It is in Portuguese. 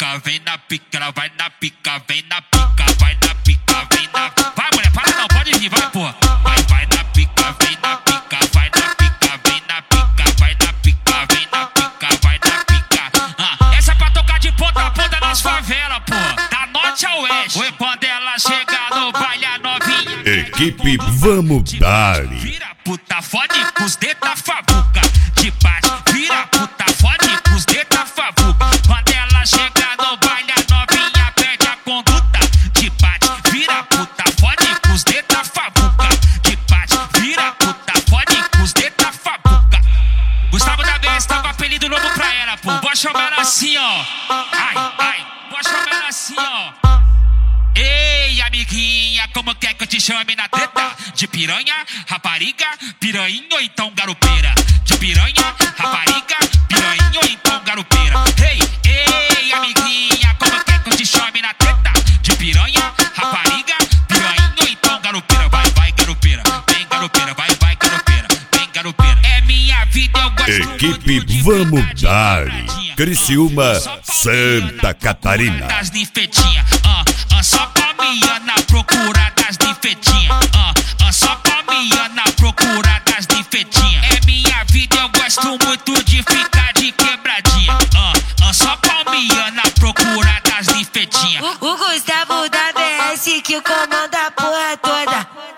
pica, vem na pica, ela vai na pica, vem na pica, vai na pica, vem na. Vai, mulher, para não, pode vir, vai, porra. Vai na pica, vem na pica, vai na pica, vem na pica, vai na pica, vem na pica, vai na pica. Essa é pra tocar de ponta a ponta nas favelas, porra. Da norte ao oeste. Foi quando ela chega no baile a novinha. Equipe, vamos dar. Vira puta, fode com os dedos da favuca. De bate, vira puta, fode com os dedos da favuca. Quando ela chega no baile a novinha perde a conduta. De bate, vira puta, fode com os dedos da favuca. De bate, vira puta, fode com os dedos da favuca. Gustavo da BS tá com apelido novo pra ela, pô. Vou chamar ela assim, ó. Ai, vou chamar ela assim, ó. Ei, amiguinha, como quer que eu te chame na treta? De piranha, rapariga, piranha ou então garupeira? De piranha, rapariga, piranha ou então garupeira? Ei, amiguinha, como quer que eu te chame na treta? De piranha, rapariga, piranha ou então garupeira? Vai, garupeira, vem garupeira, vai, garupeira, vem garupeira. É minha vida, eu gosto Equipe, muito de vamos dar. Criciúma, Santa Catarina. Das ninfetinhas, só pra minha na procura das ninfetinhas. Só pra minha na procura das ninfetinhas. É minha vida, eu gosto muito de ficar de quebradinha. Só pra minha na procura das ninfetinhas. O Gustavo da BS que comanda a porra toda.